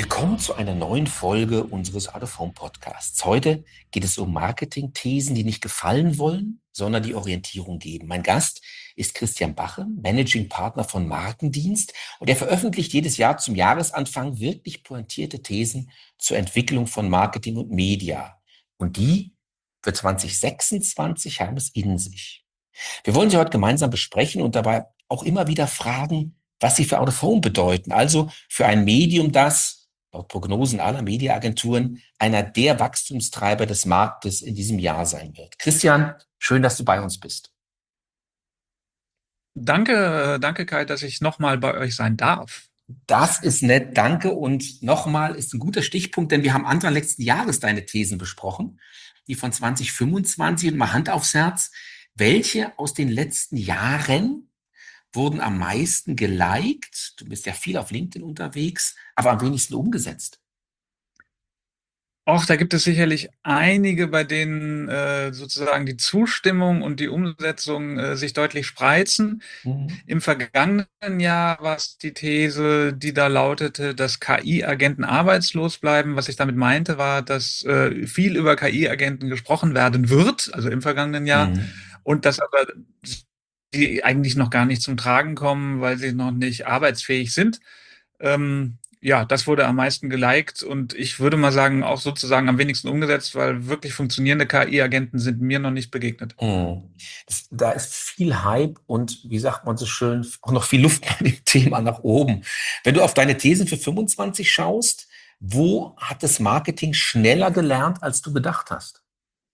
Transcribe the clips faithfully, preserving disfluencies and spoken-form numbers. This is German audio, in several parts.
Willkommen zu einer neuen Folge unseres Out of Home Podcasts. Heute geht es um Marketing-Thesen, die nicht gefallen wollen, sondern die Orientierung geben. Mein Gast ist Christian Bache, Managing Partner von Markendienst, und er veröffentlicht jedes Jahr zum Jahresanfang wirklich pointierte Thesen zur Entwicklung von Marketing und Media. Und die für zwanzig sechsundzwanzig haben es in sich. Wir wollen sie heute gemeinsam besprechen und dabei auch immer wieder fragen, was sie für Out of Home bedeuten. Also für ein Medium, das laut Prognosen aller Mediaagenturen einer der Wachstumstreiber des Marktes in diesem Jahr sein wird. Christian, schön, dass du bei uns bist. Danke, äh, danke Kai, dass ich nochmal bei euch sein darf. Das ist nett, danke. Und nochmal ist ein guter Stichpunkt, denn wir haben Anfang letzten Jahres deine Thesen besprochen, die von zwanzig fünfundzwanzig, und mal Hand aufs Herz, welche aus den letzten Jahren wurden am meisten geliked? Du bist ja viel auf LinkedIn unterwegs, aber am wenigsten umgesetzt. Auch da gibt es sicherlich einige, bei denen äh, sozusagen die Zustimmung und die Umsetzung äh, sich deutlich spreizen. Mhm. Im vergangenen Jahr war es die These, die da lautete, dass K I-Agenten arbeitslos bleiben. Was ich damit meinte, war, dass äh, viel über K I-Agenten gesprochen werden wird, also im vergangenen Jahr, Mhm. und dass aber die eigentlich noch gar nicht zum Tragen kommen, weil sie noch nicht arbeitsfähig sind. Ähm, ja, das wurde am meisten geliked und ich würde mal sagen, auch sozusagen am wenigsten umgesetzt, weil wirklich funktionierende K I-Agenten sind mir noch nicht begegnet. Mhm. Das, da ist viel Hype und, wie sagt man so schön, auch noch viel Luft bei dem Thema nach oben. Wenn du auf deine Thesen für fünfundzwanzig schaust, wo hat das Marketing schneller gelernt, als du gedacht hast?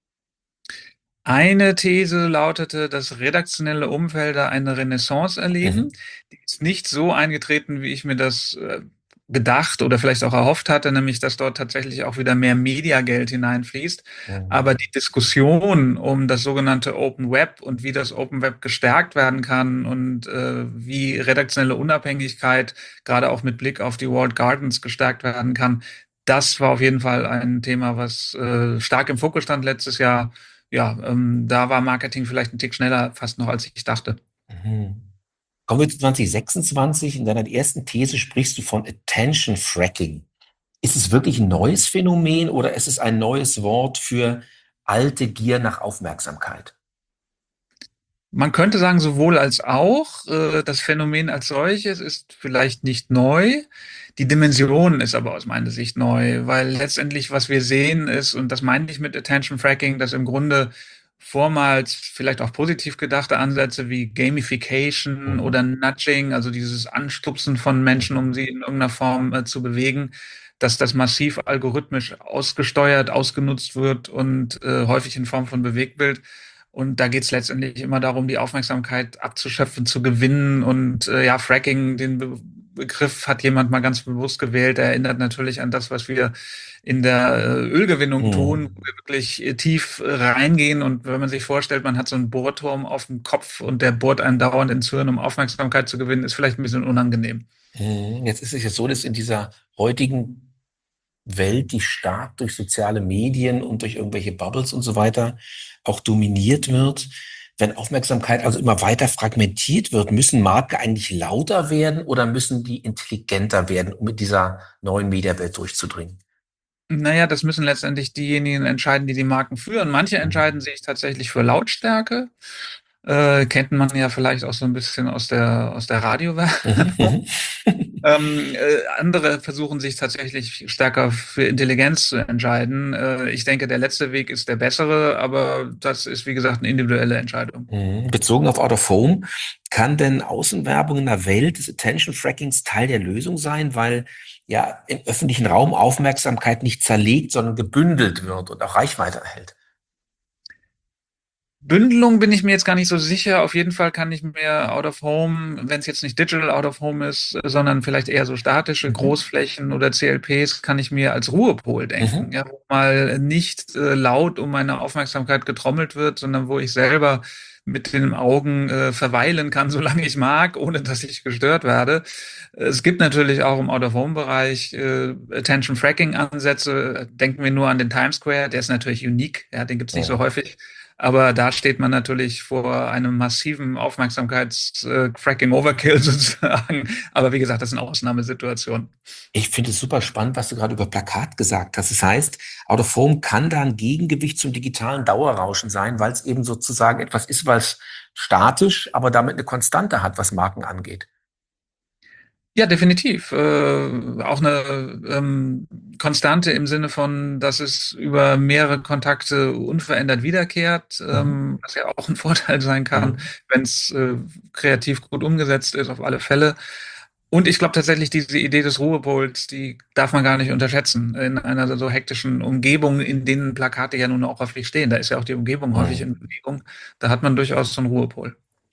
Eine These lautete, dass redaktionelle Umfelder eine Renaissance erleben. Mhm. Die ist nicht so eingetreten, wie ich mir das äh, gedacht oder vielleicht auch erhofft hatte, nämlich dass dort tatsächlich auch wieder mehr Mediageld hineinfließt. Aber Mhm. die Diskussion um das sogenannte Open Web und wie das Open Web gestärkt werden kann und äh, wie redaktionelle Unabhängigkeit gerade auch mit Blick auf die Walled Gardens gestärkt werden kann, das war auf jeden Fall ein Thema, was äh, stark im Fokus stand letztes Jahr. Ja, ähm, da war Marketing vielleicht ein Tick schneller fast noch, als ich dachte. Mhm. Kommen wir zu zwanzig sechsundzwanzig. In deiner ersten These sprichst du von Attention Fracking. Ist es wirklich ein neues Phänomen oder ist es ein neues Wort für alte Gier nach Aufmerksamkeit? Man könnte sagen, sowohl als auch. Äh, Das Phänomen als solches ist vielleicht nicht neu. Die Dimension ist aber aus meiner Sicht neu, weil letztendlich, was wir sehen, ist, und das meine ich mit Attention Fracking, dass im Grunde vormals vielleicht auch positiv gedachte Ansätze wie Gamification Mhm. oder Nudging, also dieses Anstupsen von Menschen, um sie in irgendeiner Form äh, zu bewegen, dass das massiv algorithmisch ausgesteuert, ausgenutzt wird und äh, häufig in Form von Bewegtbild. Und da geht es letztendlich immer darum, die Aufmerksamkeit abzuschöpfen, zu gewinnen. Und äh, ja, Fracking, den Be Begriff hat jemand mal ganz bewusst gewählt. Er erinnert natürlich an das, was wir in der äh, Ölgewinnung tun, Mhm. wo wir wirklich äh, tief äh, reingehen. Und wenn man sich vorstellt, man hat so einen Bohrturm auf dem Kopf und der bohrt einen dauernd ins Hirn, um Aufmerksamkeit zu gewinnen, ist vielleicht ein bisschen unangenehm. Mhm. Jetzt ist es ja so, dass in dieser heutigen Welt, die stark durch soziale Medien und durch irgendwelche Bubbles und so weiter auch dominiert wird, wenn Aufmerksamkeit also immer weiter fragmentiert wird, müssen Marken eigentlich lauter werden oder müssen die intelligenter werden, um mit dieser neuen Mediawelt durchzudringen? Naja, das müssen letztendlich diejenigen entscheiden, die die Marken führen. Manche entscheiden Mhm. sich tatsächlich für Lautstärke. Äh, kennt man ja vielleicht auch so ein bisschen aus der, aus der Mhm. Radiowerbung. Mhm. Ähm, äh, andere versuchen sich tatsächlich stärker für Intelligenz zu entscheiden. Äh, ich denke, der letzte Weg ist der bessere, aber das ist, wie gesagt, eine individuelle Entscheidung. Mhm. Bezogen auf Out of Home, kann denn Außenwerbung in der Welt des Attention Frackings Teil der Lösung sein, weil ja im öffentlichen Raum Aufmerksamkeit nicht zerlegt, sondern gebündelt wird und auch Reichweite erhält? Bündelung bin ich mir jetzt gar nicht so sicher. Auf jeden Fall kann ich mir Out of Home, wenn es jetzt nicht Digital Out of Home ist, äh, sondern vielleicht eher so statische Mhm. Großflächen oder C L Ps, kann ich mir als Ruhepol denken. Mhm. Ja, wo mal nicht äh, laut um meine Aufmerksamkeit getrommelt wird, sondern wo ich selber mit den Augen äh, verweilen kann, solange ich mag, ohne dass ich gestört werde. Es gibt natürlich auch im Out-of-Home-Bereich äh, Attention-Fracking-Ansätze. Denken wir nur an den Times Square, der ist natürlich unique, ja, den gibt's nicht so Mhm. häufig. Aber da steht man natürlich vor einem massiven Aufmerksamkeits-Fracking-Overkill sozusagen. Aber wie gesagt, das sind Ausnahmesituationen. Ich finde es super spannend, was du gerade über Plakat gesagt hast. Das heißt, Out of Home kann da ein Gegengewicht zum digitalen Dauerrauschen sein, weil es eben sozusagen etwas ist, was statisch, aber damit eine Konstante hat, was Marken angeht. Ja, definitiv. Äh, auch eine ähm, Konstante im Sinne von, dass es über mehrere Kontakte unverändert wiederkehrt, Mhm. ähm, was ja auch ein Vorteil sein kann, Mhm. wenn es äh, kreativ gut umgesetzt ist, auf alle Fälle. Und ich glaube tatsächlich, diese Idee des Ruhepols, die darf man gar nicht unterschätzen. In einer so hektischen Umgebung, in denen Plakate ja nun auch häufig stehen. Da ist ja auch die Umgebung häufig Mhm. in Bewegung. Da hat man durchaus so einen Ruhepol.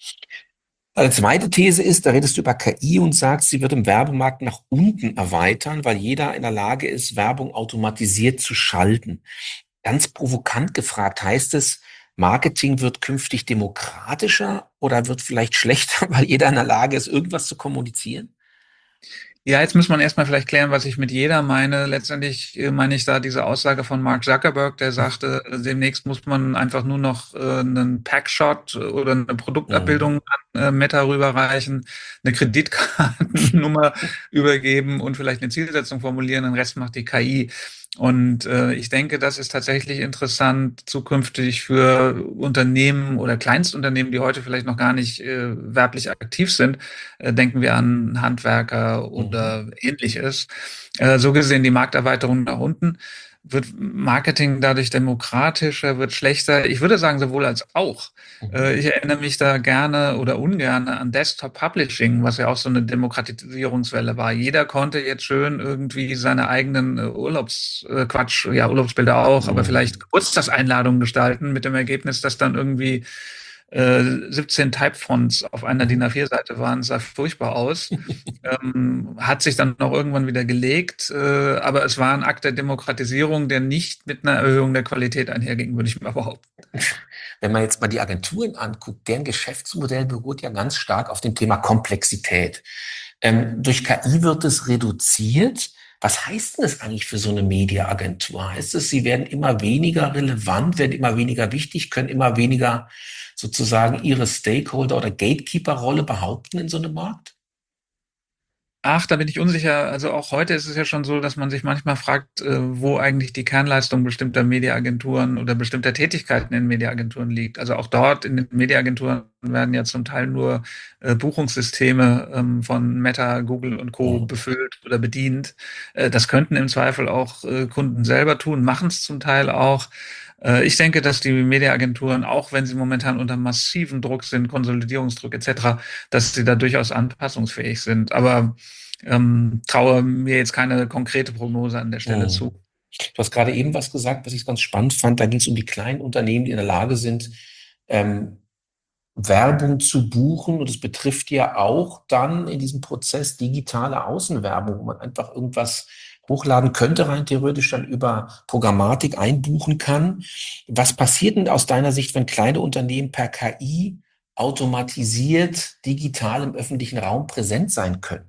Eine zweite These ist, da redest du über K I und sagst, sie wird im Werbemarkt nach unten erweitern, weil jeder in der Lage ist, Werbung automatisiert zu schalten. Ganz provokant gefragt, heißt es, Marketing wird künftig demokratischer oder wird vielleicht schlechter, weil jeder in der Lage ist, irgendwas zu kommunizieren? Ja, jetzt muss man erstmal vielleicht klären, was ich mit jeder meine. Letztendlich äh, meine ich da diese Aussage von Mark Zuckerberg, der sagte, äh, demnächst muss man einfach nur noch äh, einen Packshot oder eine Mhm. Produktabbildung an äh, Meta rüberreichen, eine Kreditkartennummer übergeben und vielleicht eine Zielsetzung formulieren, den Rest macht die K I. Und äh, ich denke, das ist tatsächlich interessant zukünftig für Unternehmen oder Kleinstunternehmen, die heute vielleicht noch gar nicht äh, werblich aktiv sind. Äh, denken wir an Handwerker Mhm. oder Ähnliches. Äh, so gesehen die Markterweiterung nach unten. Wird Marketing dadurch demokratischer, wird schlechter? Ich würde sagen, sowohl als auch. Mhm. Äh, ich erinnere mich da gerne oder ungerne an Desktop Publishing, was ja auch so eine Demokratisierungswelle war. Jeder konnte jetzt schön irgendwie seine eigenen äh, Urlaubs, äh, Quatsch, ja, Urlaubsbilder auch, aber vielleicht Mhm. Geburtstagseinladungen gestalten mit dem Ergebnis, dass dann irgendwie äh, siebzehn Typefonts auf einer DIN Mhm. A vier Seite waren, sah furchtbar aus. Ähm, hat sich dann noch irgendwann wieder gelegt, äh, aber es war ein Akt der Demokratisierung, der nicht mit einer Erhöhung der Qualität einherging, würde ich mal behaupten. Wenn man jetzt mal die Agenturen anguckt, deren Geschäftsmodell beruht ja ganz stark auf dem Thema Komplexität. Ähm, durch K I wird es reduziert. Was heißt denn das eigentlich für so eine Mediaagentur? Heißt es, sie werden immer weniger relevant, werden immer weniger wichtig, können immer weniger sozusagen ihre Stakeholder- oder Gatekeeper-Rolle behaupten in so einem Markt? Ach, da bin ich unsicher. Also auch heute ist es ja schon so, dass man sich manchmal fragt, äh, wo eigentlich die Kernleistung bestimmter Mediaagenturen oder bestimmter Tätigkeiten in Mediaagenturen liegt. Also auch dort in den Mediaagenturen werden ja zum Teil nur äh, Buchungssysteme ähm, von Meta, Google und Co. Mhm. befüllt oder bedient. Äh, das könnten im Zweifel auch äh, Kunden selber tun, machen es zum Teil auch. Äh, Ich denke, dass die Mediaagenturen, auch wenn sie momentan unter massiven Druck sind, Konsolidierungsdruck et cetera, dass sie da durchaus anpassungsfähig sind. Aber ähm, traue mir jetzt keine konkrete Prognose an der Stelle zu. Mhm. Du hast gerade eben was gesagt, was ich ganz spannend fand. Da ging es um die kleinen Unternehmen, die in der Lage sind, ähm, Werbung zu buchen. Und es betrifft ja auch dann in diesem Prozess digitale Außenwerbung, wo man einfach irgendwas hochladen könnte, rein theoretisch dann über Programmatik einbuchen kann. Was passiert denn aus deiner Sicht, wenn kleine Unternehmen per K I automatisiert digital im öffentlichen Raum präsent sein können?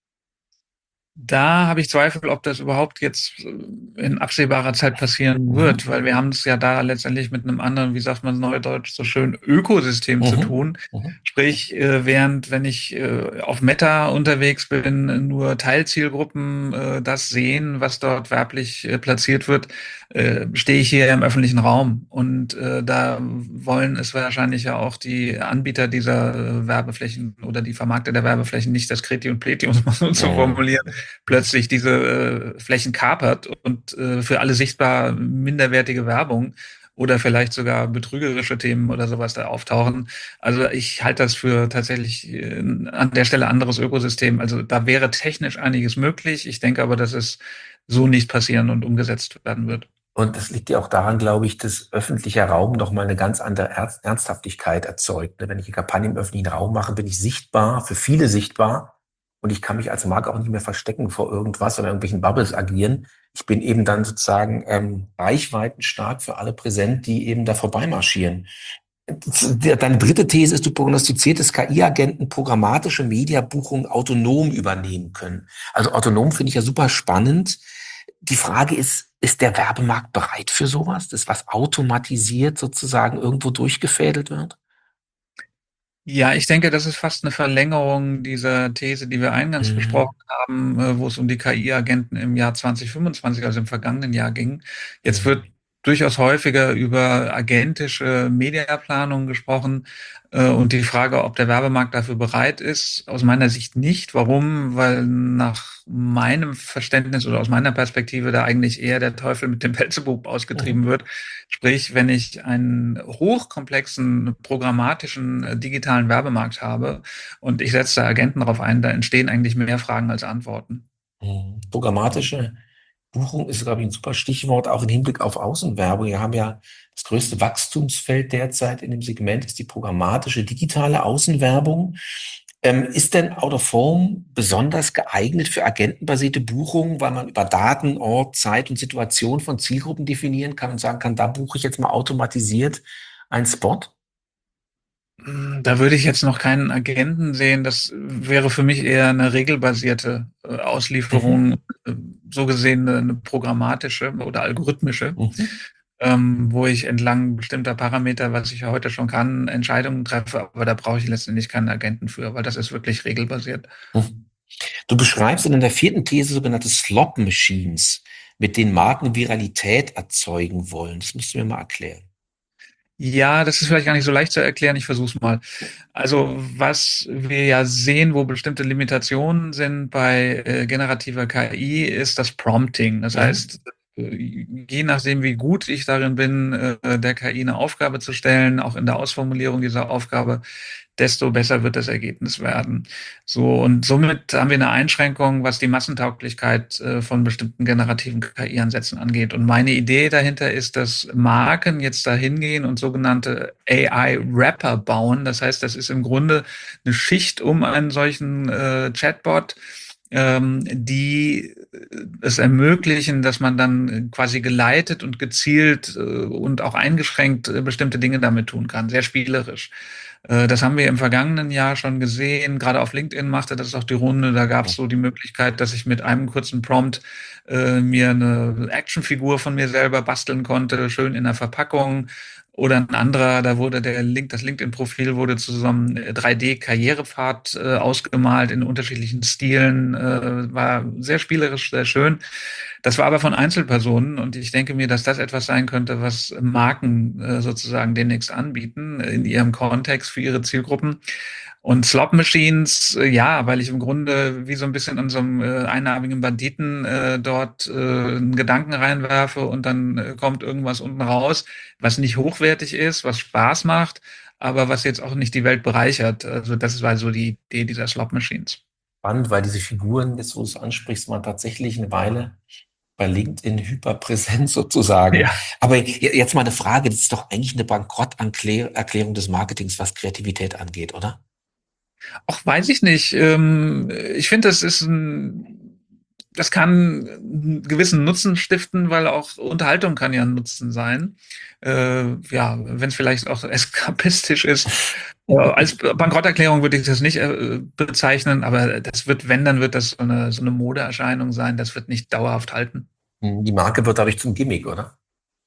Da habe ich Zweifel, ob das überhaupt jetzt äh, in absehbarer Zeit passieren Mhm. wird, weil wir haben es ja da letztendlich mit einem anderen, wie sagt man neudeutsch so schön, Ökosystem zu Mhm. tun. Mhm. Sprich, äh, während wenn ich äh, auf Meta unterwegs bin, nur Teilzielgruppen äh, das sehen, was dort werblich äh, platziert wird, äh, stehe ich hier im öffentlichen Raum. Und äh, da wollen es wahrscheinlich ja auch die Anbieter dieser äh, Werbeflächen oder die Vermarkter der Werbeflächen nicht das Kreti und Pleti, um es mal so zu Mhm. formulieren, plötzlich diese äh, Flächen kapert und äh, für alle sichtbar minderwertige Werbung oder vielleicht sogar betrügerische Themen oder sowas da auftauchen. Also ich halte das für tatsächlich äh, an der Stelle anderes Ökosystem. Also da wäre technisch einiges möglich. Ich denke aber, dass es so nicht passieren und umgesetzt werden wird. Und das liegt ja auch daran, glaube ich, dass öffentlicher Raum noch mal eine ganz andere Ernst Ernsthaftigkeit erzeugt. Wenn ich eine Kampagne im öffentlichen Raum mache, bin ich sichtbar, für viele sichtbar. Und ich kann mich als Marke auch nicht mehr verstecken vor irgendwas oder irgendwelchen Bubbles agieren. Ich bin eben dann sozusagen ähm, reichweitenstark für alle präsent, die eben da vorbeimarschieren. Deine dritte These ist, du prognostizierst, dass K I-Agenten programmatische Mediabuchungen autonom übernehmen können. Also autonom finde ich ja super spannend. Die Frage ist, Ist der Werbemarkt bereit für sowas, das was automatisiert sozusagen irgendwo durchgefädelt wird? Ja, ich denke, das ist fast eine Verlängerung dieser These, die wir eingangs Mhm. besprochen haben, äh, wo es um die K I-Agenten im Jahr zwanzig fünfundzwanzig, also im vergangenen Jahr ging. Jetzt wird Mhm. durchaus häufiger über agentische Mediaplanung gesprochen, äh, und die Frage, ob der Werbemarkt dafür bereit ist, aus meiner Sicht nicht. Warum? Weil nach meinem Verständnis oder aus meiner Perspektive da eigentlich eher der Teufel mit dem Beelzebub ausgetrieben Mhm. wird. Sprich, wenn ich einen hochkomplexen, programmatischen, äh, digitalen Werbemarkt habe und ich setze da Agenten drauf ein, da entstehen eigentlich mehr Fragen als Antworten. Mhm. Programmatische Buchung ist, glaube ich, ein super Stichwort, auch im Hinblick auf Außenwerbung. Wir haben ja das größte Wachstumsfeld derzeit in dem Segment ist die programmatische digitale Außenwerbung. Ähm, ist denn Out of Home besonders geeignet für agentenbasierte Buchungen, weil man über Daten, Ort, Zeit und Situation von Zielgruppen definieren kann und sagen kann, da buche ich jetzt mal automatisiert einen Spot? Hm, Da würde ich jetzt noch keinen Agenten sehen. Das wäre für mich eher eine regelbasierte äh, Mhm. Auslieferung, äh, so gesehen eine, eine programmatische oder algorithmische, Mhm. ähm, wo ich entlang bestimmter Parameter, was ich ja heute schon kann, Entscheidungen treffe. Aber da brauche ich letztendlich keinen Agenten für, weil das ist wirklich regelbasiert. Mhm. Du beschreibst in der vierten These sogenannte Slot Machines, mit denen Marken Viralität erzeugen wollen. Das musst du mir mal erklären. Ja, das ist vielleicht gar nicht so leicht zu erklären. Ich versuche es mal. Also, was wir ja sehen, wo bestimmte Limitationen sind bei äh, generativer K I, ist das Prompting. Das Mhm. heißt, äh, je nachdem, wie gut ich darin bin, äh, der K I eine Aufgabe zu stellen, auch in der Ausformulierung dieser Aufgabe, desto besser wird das Ergebnis werden. So, und somit haben wir eine Einschränkung, was die Massentauglichkeit äh, von bestimmten generativen K I-Ansätzen angeht. Und meine Idee dahinter ist, dass Marken jetzt da hingehen und sogenannte A I-Wrapper bauen. Das heißt, das ist im Grunde eine Schicht um einen solchen äh, Chatbot, ähm, die es ermöglichen, dass man dann quasi geleitet und gezielt äh, und auch eingeschränkt äh, bestimmte Dinge damit tun kann, sehr spielerisch. Äh, das haben wir im vergangenen Jahr schon gesehen. Gerade auf LinkedIn machte das auch die Runde. Da gab es so die Möglichkeit, dass ich mit einem kurzen Prompt äh, mir eine Actionfigur von mir selber basteln konnte, schön in der Verpackung. Oder ein anderer, da wurde der Link, das LinkedIn-Profil wurde zu so einem drei D-Karrierepfad äh, ausgemalt in unterschiedlichen Stilen, äh, war sehr spielerisch, sehr schön. Das war aber von Einzelpersonen und ich denke mir, dass das etwas sein könnte, was Marken äh, sozusagen demnächst anbieten äh, in ihrem Kontext für ihre Zielgruppen. Und Slot Machines, äh, ja, weil ich im Grunde wie so ein bisschen an so einem äh, einarmigen Banditen äh, dort äh, einen Gedanken reinwerfe und dann äh, kommt irgendwas unten raus, was nicht hochwertig ist, was Spaß macht, aber was jetzt auch nicht die Welt bereichert. Also das war so die Idee dieser Slot Machines. Spannend, weil diese Figuren, jetzt wo du es ansprichst, waren tatsächlich eine Weile bei LinkedIn hyperpräsent sozusagen. Ja. Aber je- jetzt mal eine Frage, das ist doch eigentlich eine Bankrotterklärung des Marketings, was Kreativität angeht, oder? Ach, weiß ich nicht. Ähm, ich finde, das ist ein, das kann einen gewissen Nutzen stiften, weil auch Unterhaltung kann ja ein Nutzen sein. Äh, ja, wenn es vielleicht auch eskapistisch ist. Äh, als Bankrotterklärung würde ich das nicht äh, bezeichnen, aber das wird, wenn, dann wird das so eine, so eine Modeerscheinung sein. Das wird nicht dauerhaft halten. Hm, die Marke wird dadurch zum Gimmick, oder?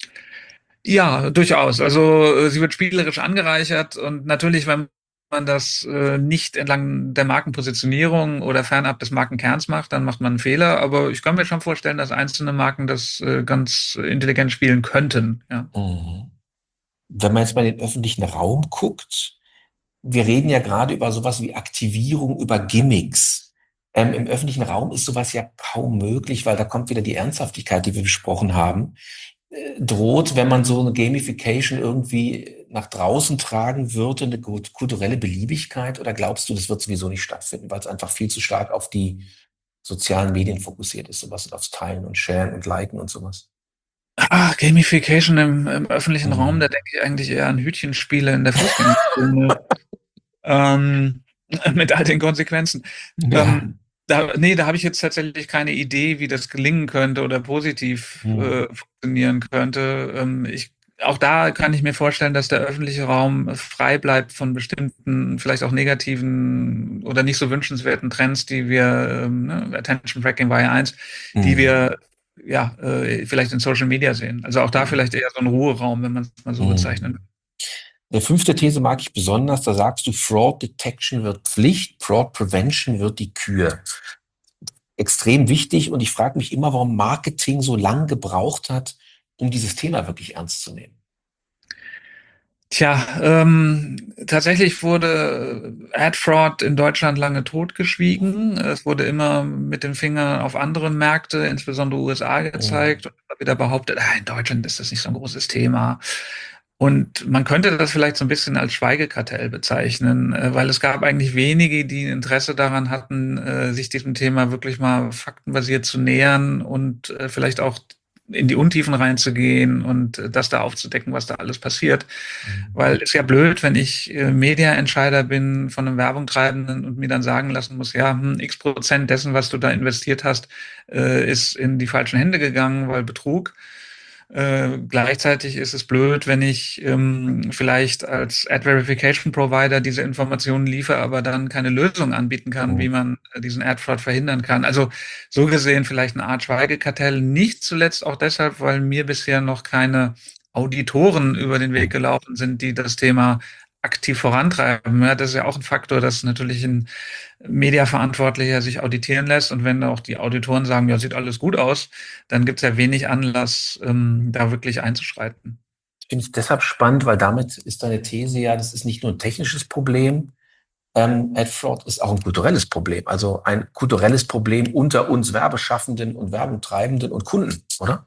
Ja, durchaus. Also äh, sie wird spielerisch angereichert und natürlich, wenn man das äh, nicht entlang der Markenpositionierung oder fernab des Markenkerns macht, dann macht man einen Fehler. Aber ich kann mir schon vorstellen, dass einzelne Marken das äh, ganz intelligent spielen könnten. Ja. Mhm. Wenn man jetzt mal in den öffentlichen Raum guckt, wir reden ja gerade über sowas wie Aktivierung, über Gimmicks. Ähm, im öffentlichen Raum ist sowas ja kaum möglich, weil da kommt wieder die Ernsthaftigkeit, die wir besprochen haben. Äh, droht, wenn man so eine Gamification irgendwie nach draußen tragen würde, eine gut- kulturelle Beliebigkeit? Oder glaubst du, das wird sowieso nicht stattfinden, weil es einfach viel zu stark auf die sozialen Medien fokussiert ist, sowas und aufs Teilen und Sharen und Liken und sowas? Ah, Gamification im, im öffentlichen Raum, da Mhm. denke ich eigentlich eher an Hütchenspiele in der Fußgängerzone. Ähm, mit all den Konsequenzen. Ja. Ähm, da, nee, da habe ich jetzt tatsächlich keine Idee, wie das gelingen könnte oder positiv Mhm. äh, funktionieren könnte. Ähm, ich, auch da kann ich mir vorstellen, dass der öffentliche Raum frei bleibt von bestimmten, vielleicht auch negativen oder nicht so wünschenswerten Trends, die wir, ähm, ne, Attention Tracking war ja eins, die Mhm. wir ja, äh, vielleicht in Social Media sehen. Also auch da vielleicht eher so ein Ruheraum, wenn man es mal so bezeichnen will. Mhm. Eine fünfte These mag ich besonders, da sagst du, Fraud Detection wird Pflicht, Fraud Prevention wird die Kür. Extrem wichtig, und ich frage mich immer, warum Marketing so lange gebraucht hat, um dieses Thema wirklich ernst zu nehmen. Tja, ähm, tatsächlich wurde Ad Fraud in Deutschland lange totgeschwiegen. Es wurde immer mit dem Finger auf andere Märkte, insbesondere U S A, Mhm. gezeigt und immer wieder behauptet, ah, in Deutschland ist das nicht so ein großes Thema. Und man könnte das vielleicht so ein bisschen als Schweigekartell bezeichnen, äh, weil es gab eigentlich wenige, die Interesse daran hatten, äh, sich diesem Thema wirklich mal faktenbasiert zu nähern und äh, vielleicht auch in die Untiefen reinzugehen und äh, das da aufzudecken, was da alles passiert. Mhm. Weil ist ja blöd, wenn ich äh, Media-Entscheider bin von einem Werbungtreibenden und mir dann sagen lassen muss, ja, hm, x Prozent dessen, was du da investiert hast, äh, ist in die falschen Hände gegangen, weil Betrug. Äh, gleichzeitig ist es blöd, wenn ich ähm, vielleicht als Ad Verification Provider diese Informationen liefere, aber dann keine Lösung anbieten kann, wie Mhm. man äh, diesen Ad Fraud verhindern kann. Also so gesehen vielleicht eine Art Schweigekartell, nicht zuletzt auch deshalb, weil mir bisher noch keine Auditoren über den Weg Mhm. gelaufen sind, die das Thema aktiv vorantreiben. Ja, das ist ja auch ein Faktor, dass natürlich ein Mediaverantwortlicher sich auditieren lässt. Und wenn auch die Auditoren sagen, ja, sieht alles gut aus, dann gibt es ja wenig Anlass, ähm, da wirklich einzuschreiten. Finde ich deshalb spannend, weil damit ist deine These ja, das ist nicht nur ein technisches Problem. Ähm, Ad Fraud ist auch ein kulturelles Problem. Also ein kulturelles Problem unter uns Werbeschaffenden und Werbetreibenden und Kunden, oder?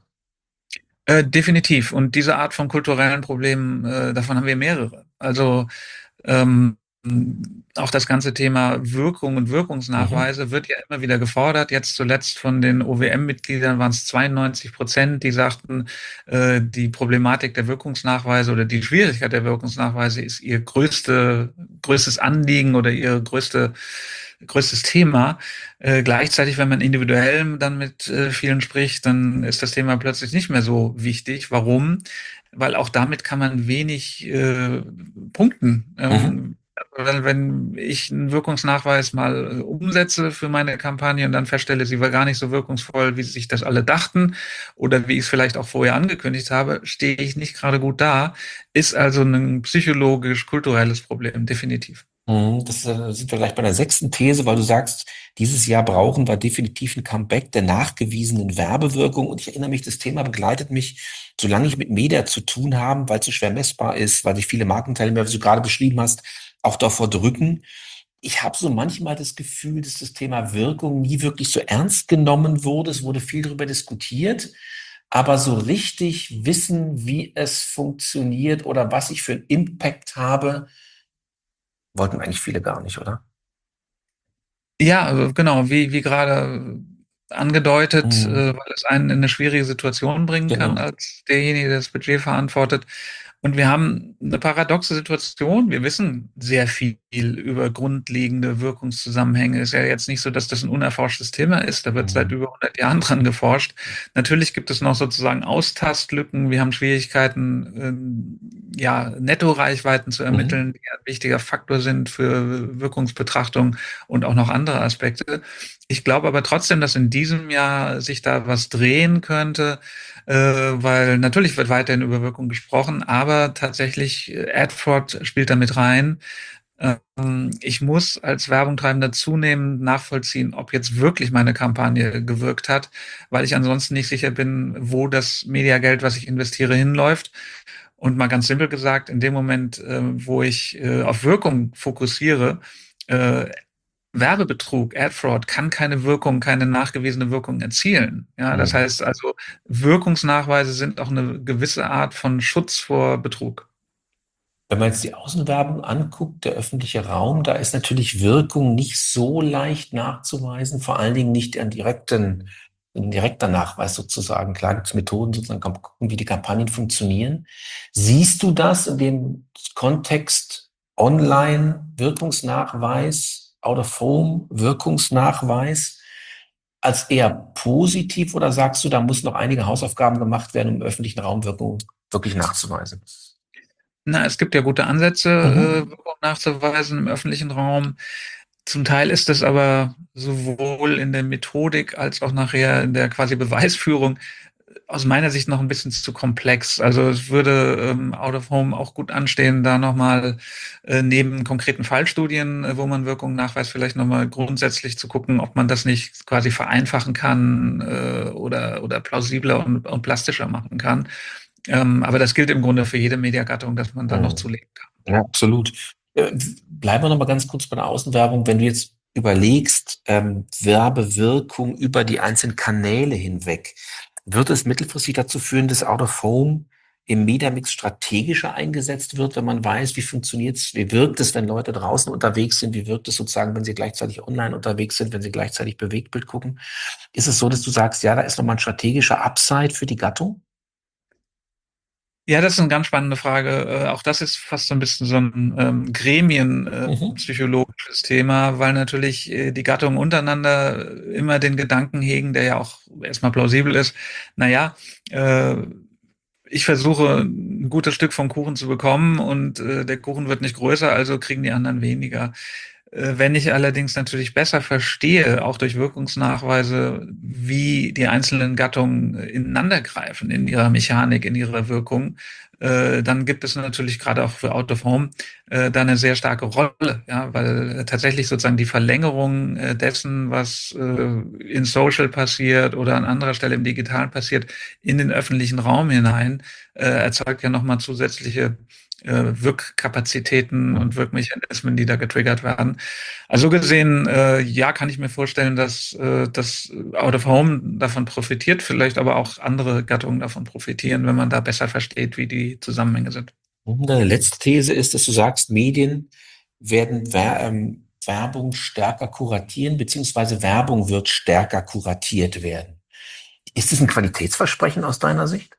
Äh, definitiv. Und diese Art von kulturellen Problemen, äh, davon haben wir mehrere. Also ähm, auch das ganze Thema Wirkung und Mhm. Wirkungsnachweise wird ja immer wieder gefordert. Jetzt zuletzt von den O W M-Mitgliedern waren es zweiundneunzig Prozent, die sagten, äh, die Problematik der Wirkungsnachweise oder die Schwierigkeit der Wirkungsnachweise ist ihr größte, größtes Anliegen oder ihr größte, größtes Thema. Äh, gleichzeitig, wenn man individuell dann mit äh, vielen spricht, dann ist das Thema plötzlich nicht mehr so wichtig. Warum? Weil auch damit kann man wenig äh, punkten. Mhm. Ähm, weil wenn ich einen Wirkungsnachweis mal äh, umsetze für meine Kampagne und dann feststelle, sie war gar nicht so wirkungsvoll, wie sich das alle dachten oder wie ich es vielleicht auch vorher angekündigt habe, stehe ich nicht gerade gut da. Ist also ein psychologisch-kulturelles Problem, definitiv. Mhm. Das äh, sind wir gleich bei der sechsten These, weil du sagst, dieses Jahr brauchen wir definitiv ein Comeback der nachgewiesenen Werbewirkung. Und ich erinnere mich, das Thema begleitet mich, solange ich mit Media zu tun habe, weil es so schwer messbar ist, weil sich viele Markenteilnehmer, wie du gerade beschrieben hast, auch davor drücken. Ich habe so manchmal das Gefühl, dass das Thema Wirkung nie wirklich so ernst genommen wurde. Es wurde viel darüber diskutiert, aber so richtig wissen, wie es funktioniert oder was ich für einen Impact habe, wollten eigentlich viele gar nicht, oder? Ja, also genau, wie, wie gerade angedeutet, Mhm. äh, weil es einen in eine schwierige Situation bringen kann Genau. als derjenige, der das Budget verantwortet. Und wir haben eine paradoxe Situation. Wir wissen sehr viel über grundlegende Wirkungszusammenhänge. Ist ja jetzt nicht so, dass das ein unerforschtes Thema ist. Da wird seit Mhm. über hundert Jahren dran geforscht. Natürlich gibt es noch sozusagen Austastlücken. Wir haben Schwierigkeiten, ähm, ja, Nettoreichweiten zu Mhm. ermitteln, die ein wichtiger Faktor sind für Wirkungsbetrachtung und auch noch andere Aspekte. Ich glaube aber trotzdem, dass in diesem Jahr sich da was drehen könnte, äh, weil natürlich wird weiterhin über Wirkung gesprochen, aber tatsächlich äh, Adford spielt da mit rein. Ähm, ich muss als Werbungtreibender zunehmend nachvollziehen, ob jetzt wirklich meine Kampagne gewirkt hat, weil ich ansonsten nicht sicher bin, wo das Mediageld, was ich investiere, hinläuft. Und mal ganz simpel gesagt, in dem Moment, äh, wo ich äh, auf Wirkung fokussiere, äh, Werbebetrug, Ad Fraud kann keine Wirkung, keine nachgewiesene Wirkung erzielen. Ja, das Mhm. heißt also, Wirkungsnachweise sind auch eine gewisse Art von Schutz vor Betrug. Wenn man jetzt die Außenwerbung anguckt, der öffentliche Raum, da ist natürlich Wirkung nicht so leicht nachzuweisen, vor allen Dingen nicht ein direkten, ein direkter Nachweis sozusagen. Klar gibt es Methoden, sozusagen kann man gucken, wie die Kampagnen funktionieren. Siehst du das in dem Kontext Online Wirkungsnachweis, Out of Home Wirkungsnachweis als eher positiv, oder sagst du, da muss noch einige Hausaufgaben gemacht werden, um im öffentlichen Raum Wirkung wirklich nachzuweisen? Na, es gibt ja gute Ansätze, äh, Mhm. Wirkung nachzuweisen im öffentlichen Raum. Zum Teil ist es aber sowohl in der Methodik als auch nachher in der quasi Beweisführung aus meiner Sicht noch ein bisschen zu komplex. Also es würde ähm, Out of Home auch gut anstehen, da nochmal äh, neben konkreten Fallstudien, äh, wo man Wirkung nachweist, vielleicht nochmal grundsätzlich zu gucken, ob man das nicht quasi vereinfachen kann äh, oder, oder plausibler und, und plastischer machen kann. Ähm, aber das gilt im Grunde für jede Mediagattung, dass man da noch Mhm. zulegen kann. Ja, absolut. Äh, Bleiben wir noch mal ganz kurz bei der Außenwerbung. Wenn du jetzt überlegst, ähm, Werbewirkung über die einzelnen Kanäle hinweg, wird es mittelfristig dazu führen, dass Out of Home im Mediamix strategischer eingesetzt wird, wenn man weiß, wie funktioniert's, wie wirkt es, wenn Leute draußen unterwegs sind, wie wirkt es sozusagen, wenn sie gleichzeitig online unterwegs sind, wenn sie gleichzeitig Bewegtbild gucken? Ist es so, dass du sagst, ja, da ist nochmal ein strategischer Upside für die Gattung? Ja, das ist eine ganz spannende Frage. Äh, auch das ist fast so ein bisschen so ein ähm, Mhm. gremienpsychologisches Thema, weil natürlich äh, die Gattungen untereinander immer den Gedanken hegen, der ja auch erstmal plausibel ist. Naja, äh, ich versuche ein gutes Stück vom Kuchen zu bekommen und äh, der Kuchen wird nicht größer, also kriegen die anderen weniger. Äh, Wenn ich allerdings natürlich besser verstehe, auch durch Wirkungsnachweise, wie die einzelnen Gattungen ineinander greifen in ihrer Mechanik, in ihrer Wirkung, äh, dann gibt es natürlich gerade auch für Out of Home äh, da eine sehr starke Rolle, ja, weil tatsächlich sozusagen die Verlängerung äh, dessen, was äh, in Social passiert oder an anderer Stelle im Digitalen passiert, in den öffentlichen Raum hinein, äh, erzeugt ja nochmal zusätzliche äh, Wirkkapazitäten und Mhm. Wirkmechanismen, die da getriggert werden. Also so gesehen, äh, ja, kann ich mir vorstellen, dass äh, das Out of Home davon profitiert, vielleicht aber auch andere Gattungen davon profitieren, wenn man da besser versteht, wie die Zusammenhänge sind. Und deine letzte These ist, dass du sagst, Medien werden Wer ähm, Werbung stärker kuratieren, beziehungsweise Werbung wird stärker kuratiert werden. Ist das ein Qualitätsversprechen aus deiner Sicht?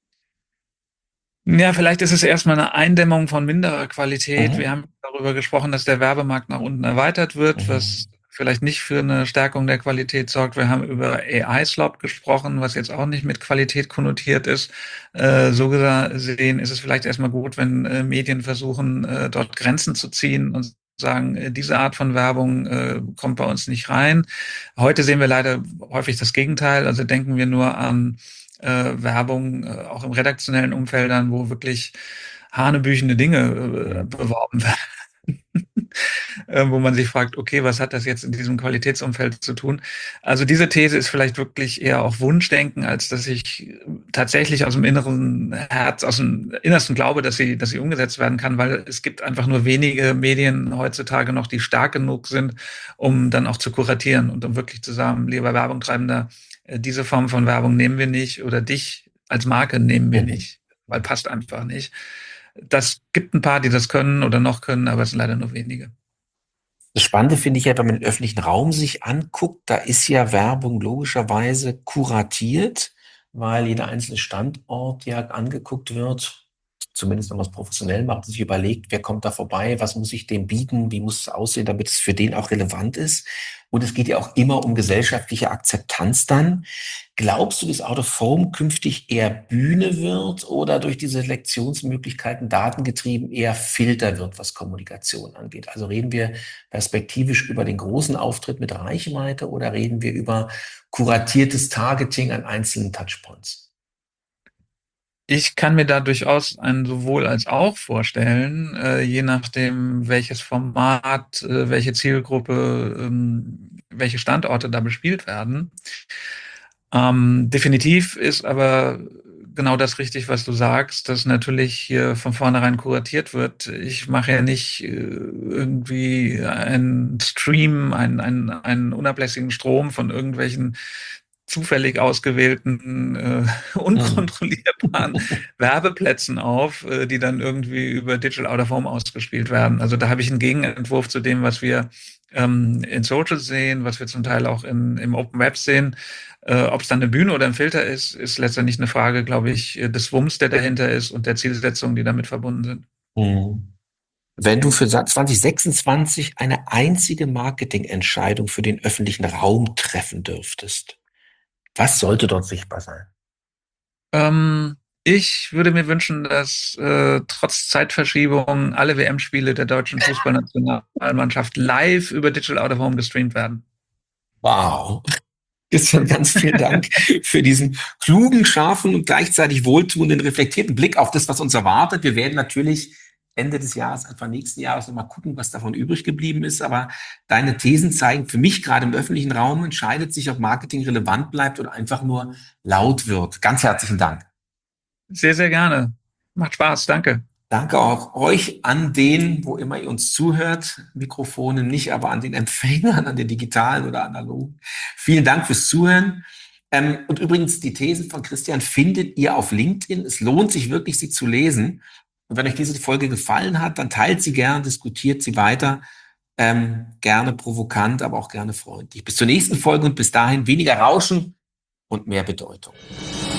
Ja, vielleicht ist es erstmal eine Eindämmung von minderer Qualität. Wir Mhm. haben darüber gesprochen, dass der Werbemarkt nach unten erweitert wird, was Mhm. vielleicht nicht für eine Stärkung der Qualität sorgt. Wir haben über A I-Slop gesprochen, was jetzt auch nicht mit Qualität konnotiert ist. Äh, so gesehen ist es vielleicht erstmal gut, wenn äh, Medien versuchen, äh, dort Grenzen zu ziehen und sagen, äh, diese Art von Werbung äh, kommt bei uns nicht rein. Heute sehen wir leider häufig das Gegenteil. Also denken wir nur an äh, Werbung, äh, auch im redaktionellen Umfeldern, wo wirklich hanebüchende Dinge äh, Mhm. beworben werden, äh, wo man sich fragt, okay, was hat das jetzt in diesem Qualitätsumfeld zu tun? Also diese These ist vielleicht wirklich eher auch Wunschdenken, als dass ich tatsächlich aus dem inneren Herz, aus dem Innersten glaube, dass sie, dass sie umgesetzt werden kann, weil es gibt einfach nur wenige Medien heutzutage noch, die stark genug sind, um dann auch zu kuratieren und um wirklich zu sagen, lieber Werbungtreibender, äh, diese Form von Werbung nehmen wir nicht oder dich als Marke nehmen wir Mhm. nicht, weil passt einfach nicht. Das gibt ein paar, die das können oder noch können, aber es sind leider nur wenige. Das Spannende finde ich ja, wenn man den öffentlichen Raum sich anguckt, da ist ja Werbung logischerweise kuratiert, weil jeder einzelne Standort ja angeguckt wird, zumindest wenn man es professionell macht, sich überlegt, wer kommt da vorbei, was muss ich dem bieten, wie muss es aussehen, damit es für den auch relevant ist. Und es geht ja auch immer um gesellschaftliche Akzeptanz dann. Glaubst du, dass Out of Home künftig eher Bühne wird oder durch diese Lektionsmöglichkeiten datengetrieben eher Filter wird, was Kommunikation angeht? Also reden wir perspektivisch über den großen Auftritt mit Reichweite oder reden wir über kuratiertes Targeting an einzelnen Touchpoints? Ich kann mir da durchaus ein sowohl als auch vorstellen, äh, je nachdem, welches Format, äh, welche Zielgruppe, ähm, welche Standorte da bespielt werden. Ähm, definitiv ist aber genau das richtig, was du sagst, dass natürlich hier von vornherein kuratiert wird. Ich mache ja nicht äh, irgendwie einen Stream, einen, einen, einen unablässigen Strom von irgendwelchen zufällig ausgewählten, äh, Mhm. unkontrollierbaren Werbeplätzen auf, äh, die dann irgendwie über Digital Out of Home ausgespielt werden. Also da habe ich einen Gegenentwurf zu dem, was wir ähm, in Social sehen, was wir zum Teil auch in, im Open Web sehen. Äh, Ob es dann eine Bühne oder ein Filter ist, ist letztendlich eine Frage, glaube ich, des Wumms, der dahinter ist und der Zielsetzungen, die damit verbunden sind. Mhm. Wenn du für zwanzig sechsundzwanzig eine einzige Marketingentscheidung für den öffentlichen Raum treffen dürftest, was sollte dort sichtbar sein? Ähm, Ich würde mir wünschen, dass äh, trotz Zeitverschiebung alle W M-Spiele der deutschen Fußballnationalmannschaft live über Digital Out of Home gestreamt werden. Wow. Christian, ganz vielen Dank für diesen klugen, scharfen und gleichzeitig wohltuenden, reflektierten Blick auf das, was uns erwartet. Wir werden natürlich Ende des Jahres, Anfang nächsten Jahres noch mal gucken, was davon übrig geblieben ist. Aber deine Thesen zeigen für mich gerade im öffentlichen Raum, entscheidet sich, ob Marketing relevant bleibt oder einfach nur laut wird. Ganz herzlichen Dank. Sehr, sehr gerne. Macht Spaß. Danke. Danke auch euch an den, wo immer ihr uns zuhört, Mikrofone nicht, aber an den Empfängern, an den digitalen oder analogen. Vielen Dank fürs Zuhören. Ähm, und übrigens, die Thesen von Christian findet ihr auf LinkedIn. Es lohnt sich wirklich, sie zu lesen. Und wenn euch diese Folge gefallen hat, dann teilt sie gern, diskutiert sie weiter. Ähm, gerne provokant, aber auch gerne freundlich. Bis zur nächsten Folge und bis dahin weniger Rauschen und mehr Bedeutung.